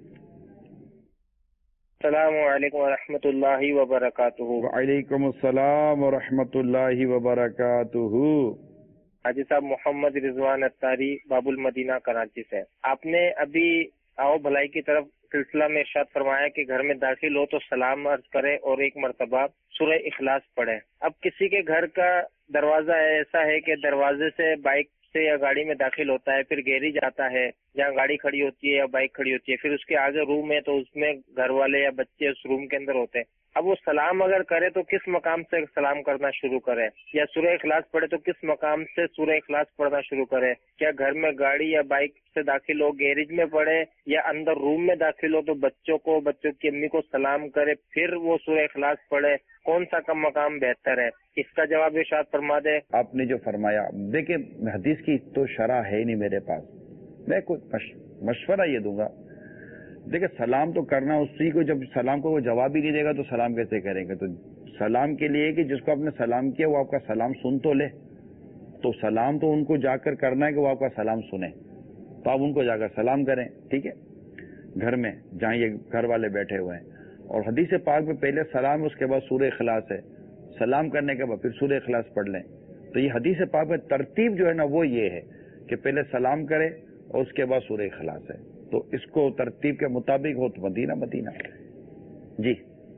Speaker 3: السلام علیکم ورحمۃ اللہ وبرکاتہ.
Speaker 2: وعلیکم السلام ورحمۃ اللہ وبرکاتہ.
Speaker 3: حاجی صاحب محمد رضوان اتاری باب المدینہ کراچی سے. آپ نے ابھی آؤ بھلائی کی طرف سلسلہ میں ارشاد فرمایا کہ گھر میں داخل ہو تو سلام عرض کرے اور ایک مرتبہ سورہ اخلاص پڑھے. اب کسی کے گھر کا دروازہ ایسا ہے کہ دروازے سے بائک سے یا گاڑی میں داخل ہوتا ہے، پھر گیریج آتا ہے جہاں گاڑی کھڑی ہوتی ہے یا بائک کھڑی ہوتی ہے، پھر اس کے آگے روم ہے تو اس میں گھر والے یا بچے اس روم کے اندر ہوتے ہیں. اب وہ سلام اگر کرے تو کس مقام سے سلام کرنا شروع کرے، یا سورہ اخلاص پڑھے تو کس مقام سے سورہ اخلاص پڑھنا شروع کرے؟ کیا گھر میں گاڑی یا بائک سے داخل ہو گیریج میں پڑھے، یا اندر روم میں داخل ہو تو بچوں کو بچوں کی امی کو سلام کرے پھر وہ سورہ اخلاص پڑھے؟ کون سا کم مقام بہتر ہے؟ اس کا جواب ارشاد فرما دے.
Speaker 2: آپ نے جو فرمایا، دیکھیں حدیث کی تو شرح ہے نہیں میرے پاس، میں کوئی مشورہ یہ دوں گا. دیکھیں سلام تو کرنا اسی کو، جب سلام کو وہ جواب ہی نہیں دے گا تو سلام کیسے کریں گے؟ تو سلام کے لیے کہ جس کو آپ نے سلام کیا وہ آپ کا سلام سن تو لے. تو سلام تو ان کو جا کر کرنا ہے کہ وہ آپ کا سلام سنیں، تو آپ ان کو جا کر سلام کریں، ٹھیک ہے، گھر میں جہاں یہ گھر والے بیٹھے ہوئے ہیں. اور حدیث پاک میں پہلے سلام، اس کے بعد سورہ اخلاص ہے. سلام کرنے کے بعد پھر سورہ اخلاص پڑھ لیں. تو یہ حدیث پاک میں ترتیب جو ہے نا وہ یہ ہے کہ پہلے سلام کرے اور اس کے بعد سورہ اخلاص ہے. تو اس کو ترتیب کے مطابق ہو تو مدینہ مدینہ. جی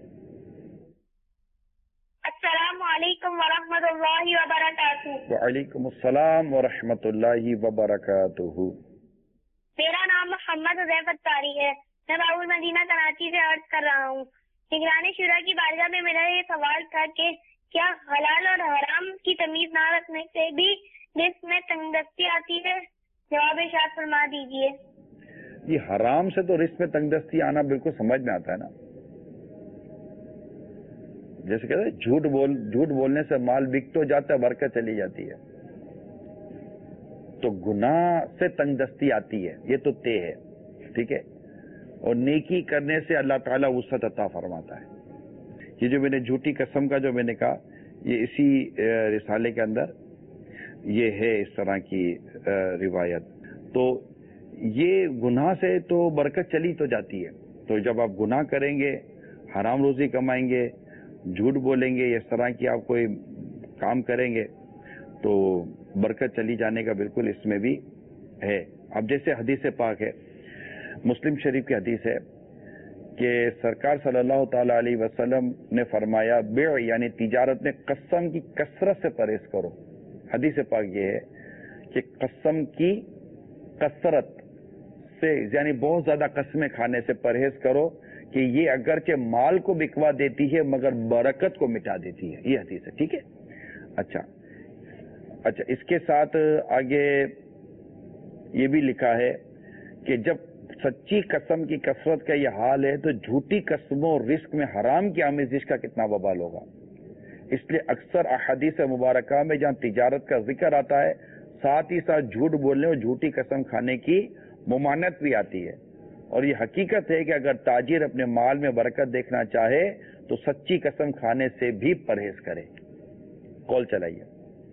Speaker 4: السلام علیکم ورحمۃ اللہ وبرکاتہ.
Speaker 2: وعلیکم السلام ورحمۃ اللہ وبرکاتہ.
Speaker 4: میرا نام محمد حذیفہ اتاری ہے. میں باب المدینہ کراچی سے عرض کر رہا ہوں. نگران شورا کی بارگاہ میں میرا یہ سوال تھا کہ کیا حلال اور حرام کی تمیز نہ رکھنے سے بھی رزق میں تنگ دستی آتی ہے؟ جواب ارشاد فرما دیجیے.
Speaker 2: جی حرام سے تو رزق میں تنگ دستی آنا بالکل سمجھ میں آتا ہے نا. جیسے کہتے ہیں جھوٹ بول جھوٹ بولنے سے مال بک تو جاتا ہے، برکت چلی جاتی ہے. تو گناہ سے تنگ دستی آتی ہے، یہ تو طے ہے، ٹھیک ہے. اور نیکی کرنے سے اللہ تعالیٰ وسعت عطا فرماتا ہے. یہ جو میں نے جھوٹی قسم کا جو میں نے کہا، یہ اسی رسالے کے اندر یہ ہے اس طرح کی روایت. تو یہ گناہ سے تو برکت چلی تو جاتی ہے. تو جب آپ گناہ کریں گے، حرام روزی کمائیں گے، جھوٹ بولیں گے، اس طرح کی آپ کوئی کام کریں گے تو برکت چلی جانے کا بالکل اس میں بھی ہے. اب جیسے حدیث پاک ہے، مسلم شریف کی حدیث ہے کہ سرکار صلی اللہ تعالی علیہ وسلم نے فرمایا بیع یعنی تجارت میں قسم کی کثرت سے پرہیز کرو. حدیث پاک یہ ہے کہ قسم کی کثرت سے یعنی بہت زیادہ قسمیں کھانے سے پرہیز کرو کہ یہ اگرچہ مال کو بکوا دیتی ہے مگر برکت کو مٹا دیتی ہے. یہ حدیث ہے، ٹھیک ہے. اچھا اچھا اس کے ساتھ آگے یہ بھی لکھا ہے کہ جب سچی قسم کی کثرت کا یہ حال ہے تو جھوٹی قسموں اور رزق میں حرام کی آمیزش کا کتنا وبال ہوگا. اس لیے اکثر احادیث مبارکہ میں جہاں تجارت کا ذکر آتا ہے، ساتھ ہی ساتھ جھوٹ بولنے اور جھوٹی قسم کھانے کی ممانعت بھی آتی ہے. اور یہ حقیقت ہے کہ اگر تاجر اپنے مال میں برکت دیکھنا چاہے تو سچی قسم کھانے سے بھی پرہیز کرے. کال چلائیے.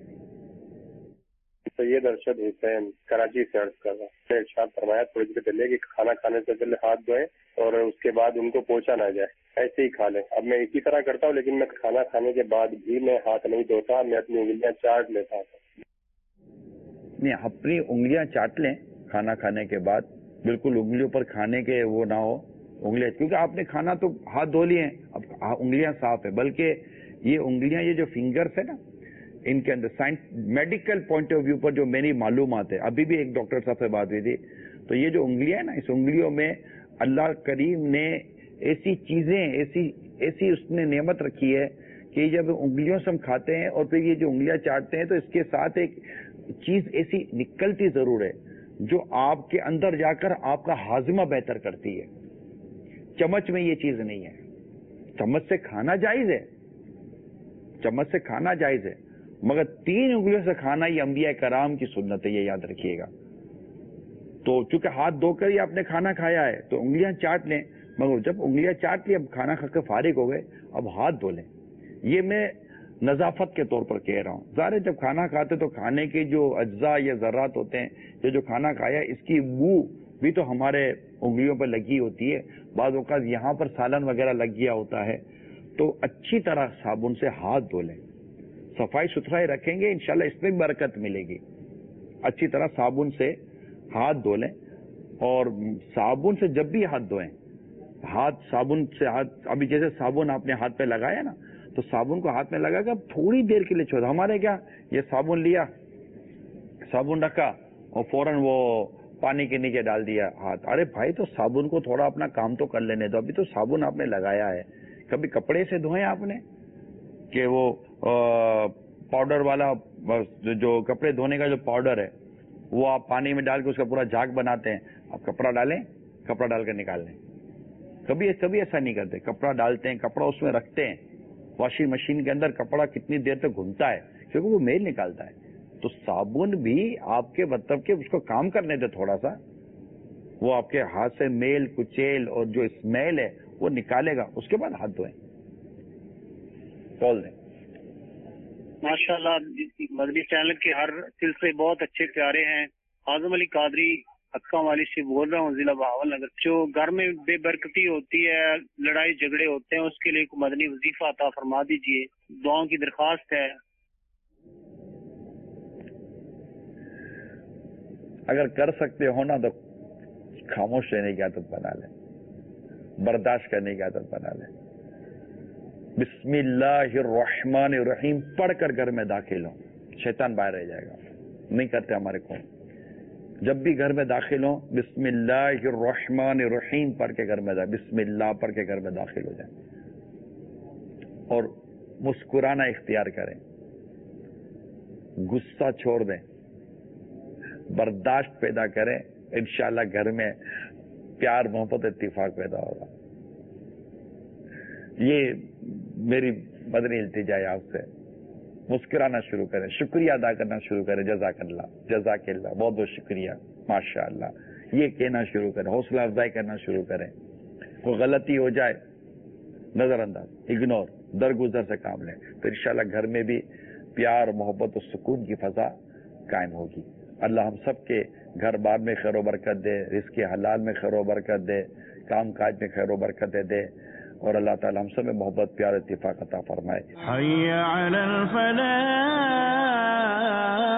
Speaker 5: سید ارشد حسین کراچی سے عرض کر رہا ہوں. ارشاد فرمایا تھوڑی دیر پہلے کہ کھانا کھانے سے پہلے ہاتھ دھوئیں اور اس کے بعد ان کو پوچھا نہ جائے، ایسے ہی کھا لیں. اب میں اسی طرح کرتا ہوں، لیکن میں کھانا کھانے کے بعد بھی میں ہاتھ نہیں دھوتا، میں اپنی انگلیاں چاٹ لیتا ہوں.
Speaker 2: نہیں، اپنی انگلیاں چاٹ لیں کھانا کھانے کے بعد، بالکل انگلیوں پر کھانے کے وہ نہ ہو انگلیاں، کیونکہ آپ نے کھانا تو ہاتھ دھو لیے ہیں، اب انگلیاں صاف ہے. بلکہ یہ انگلیاں، یہ جو فنگرز ہے نا، ان کے اندر science medical point of view پر جو میری معلومات ہے، ابھی بھی ایک ڈاکٹر صاحب سے بات ہوئی تھی، تو یہ جو انگلیاں ہیں نا، اس انگلیوں میں اللہ کریم نے ایسی چیزیں ایسی ایسی اس نے نعمت رکھی ہے کہ جب انگلیوں سے ہم کھاتے ہیں اور پھر یہ جو انگلیاں چاٹتے ہیں تو اس کے ساتھ ایک چیز ایسی نکلتی ضرور ہے جو آپ کے اندر جا کر آپ کا ہاضمہ بہتر کرتی ہے. چمچ میں یہ چیز نہیں ہے. چمچ سے کھانا جائز ہے چمچ سے کھانا جائز ہے، مگر تین انگلیوں سے کھانا یہ انبیاء کرام کی سنت ہے، یہ یاد رکھیے گا۔ تو چونکہ ہاتھ دھو کر ہی آپ نے کھانا کھایا ہے تو انگلیاں چاٹ لیں، مگر جب انگلیاں چاٹ لی، اب کھانا کھا کے فارغ ہو گئے، اب ہاتھ دھو لیں۔ یہ میں نظافت کے طور پر کہہ رہا ہوں۔ ظاہر ہے جب کھانا کھاتے تو کھانے کے جو اجزاء یا ذرات ہوتے ہیں، یہ جو کھانا کھایا اس کی بو بھی تو ہمارے انگلیوں پر لگی ہوتی ہے، بعض اوقات یہاں پر سالن وغیرہ لگ گیا ہوتا ہے، تو اچھی طرح صابن سے ہاتھ دھو لیں، صفائی ستھرائی رکھیں گے انشاءاللہ اس میں برکت ملے گی۔ اچھی طرح صابن سے ہاتھ دھو لیں، اور صابن سے جب بھی ہاتھ دھوئیں، ہاتھ صابن سے ہاتھ، ابھی جیسے صابن آپ نے ہاتھ پہ لگایا نا، تو صابن کو ہاتھ میں لگا کر تھوڑی دیر کے لیے چھوڑا۔ ہمارے کیا یہ صابن لیا، صابن رکھا اور فوراً وہ پانی کے نیچے ڈال دیا ہاتھ۔ ارے بھائی تو صابن کو تھوڑا اپنا کام تو کر لینے دو، ابھی تو صابن آپ نے لگایا ہے۔ کبھی کپڑے سے دھوئیں آپ نے کہ وہ پاؤڈر والا جو کپڑے دھونے کا جو پاؤڈر ہے وہ آپ پانی میں ڈال کے اس کا پورا جھاگ بناتے ہیں، آپ کپڑا ڈالیں، کپڑا ڈال کر نکال لیں۔ کبھی کبھی ایسا نہیں کرتے، کپڑا ڈالتے ہیں، کپڑا اس میں رکھتے ہیں، واشنگ مشین کے اندر کپڑا کتنی دیر تک گھومتا ہے کیونکہ وہ میل نکالتا ہے۔ تو صابن بھی آپ کے مطلب کہ اس کو کام کرنے دے تھوڑا سا، وہ آپ کے ہاتھ سے میل کچیل اور جو اسمیل ہے وہ نکالے گا، اس کے بعد ہاتھ دھوئیں، کھول دیں۔
Speaker 6: ماشاء اللہ مدنی چینل کے ہر سلسلے بہت اچھے پیارے ہیں۔ اعظم علی قادری حقہ والی سے بول رہا ہوں، ضلع بہاول نگر۔ جو گھر میں بے برکتی ہوتی ہے، لڑائی جھگڑے ہوتے ہیں، اس کے لیے کوئی مدنی وظیفہ عطا فرما دیجیے، دعاؤں کی درخواست ہے۔
Speaker 2: اگر کر سکتے ہو نا تو خاموش رہنے کی عادت بنا لیں، برداشت کرنے کی عادت بنا لیں۔ بسم اللہ الرحمن الرحیم پڑھ کر گھر میں داخل ہوں، شیطان باہر رہ جائے گا، نہیں کرتے ہمارے قوم۔ جب بھی گھر میں داخل ہوں بسم اللہ الرحمن الرحیم پڑھ کے گھر میں دا بسم اللہ پڑھ کے گھر میں داخل ہو جائیں، اور مسکرانا اختیار کریں، غصہ چھوڑ دیں، برداشت پیدا کریں، انشاءاللہ گھر میں پیار محبت اتفاق پیدا ہوگا۔ یہ میری مدنی التجا ہے آپ سے، مسکرانا شروع کریں، شکریہ ادا کرنا شروع کریں، جزاک اللہ جزاک اللہ، بہت بہت شکریہ، ماشاء اللہ، یہ کہنا شروع کریں، حوصلہ افزائی کرنا شروع کریں۔ کوئی غلطی ہو جائے نظر انداز، اگنور، درگزر سے کام لیں، تو انشاءاللہ گھر میں بھی پیار محبت و سکون کی فضا قائم ہوگی۔ اللہ ہم سب کے گھر بار میں خیر و برکت دے، رزق حلال میں خیر و برکت دے، کام کاج میں خیر و برکت دے، اور اللہ تعالی ہم سب میں محبت پیار اتفاق عطا فرمائے۔
Speaker 1: حي على الفلاح